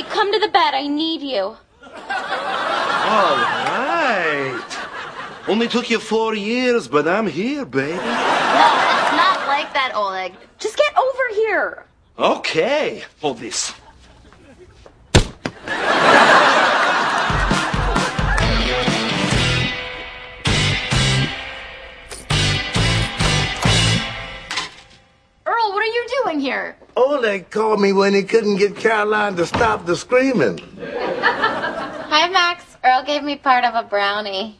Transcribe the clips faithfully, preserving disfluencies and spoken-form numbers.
come to the bed. I need you. All right. Only took you four years, but I'm here, baby. No, it's not like that, Oleg. Just get over here. Okay. Hold this. Earl, what are you doing here? Oleg called me when he couldn't get Caroline to stop the screaming. Hi, Max. Earl gave me part of a brownie.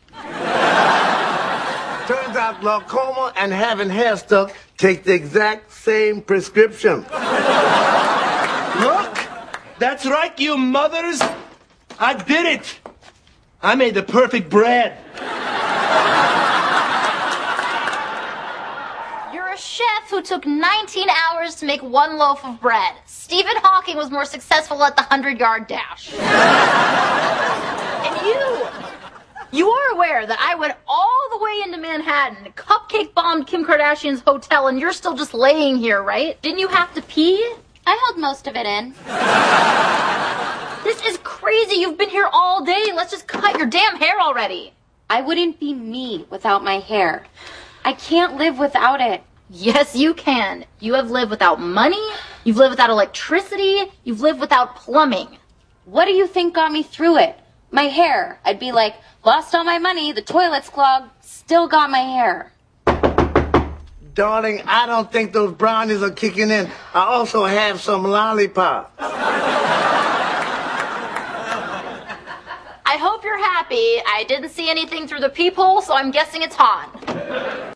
Turns out glaucoma and having hair stuck take the exact same prescription. Look, that's right, you mothers. I did it. I made the perfect bread. You're a chef who took nineteen hours to make one loaf of bread. Stephen Hawking was more successful at the hundred-yard dash. And you, you are aware that I went all the way into Manhattan, cupcake bombed Kim Kardashian's hotel, and you're still just laying here, right? Didn't you have to pee? I held most of it in. This is crazy. You've been here all day. Let's just cut your damn hair already. I wouldn't be me without my hair. I can't live without it. Yes, you can. You have lived without money. You've lived without electricity. You've lived without plumbing. What do you think got me through it? My hair. I'd be like, lost all my money, the toilet's clogged, still got my hair. Darling, I don't think those brownies are kicking in. I also have some lollipops. I hope you're happy. I didn't see anything through the peephole, so I'm guessing it's hot.